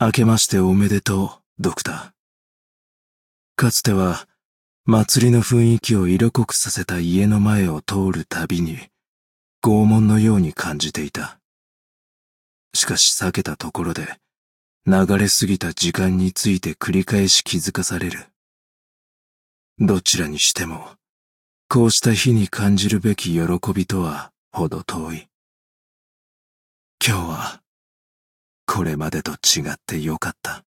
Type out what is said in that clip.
明けましておめでとう、ドクター。かつては、祭りの雰囲気を色濃くさせた家の前を通るたびに、拷問のように感じていた。しかし避けたところで、流れ過ぎた時間について繰り返し気づかされる。どちらにしても、こうした日に感じるべき喜びとはほど遠い。今日は、これまでと違ってよかった。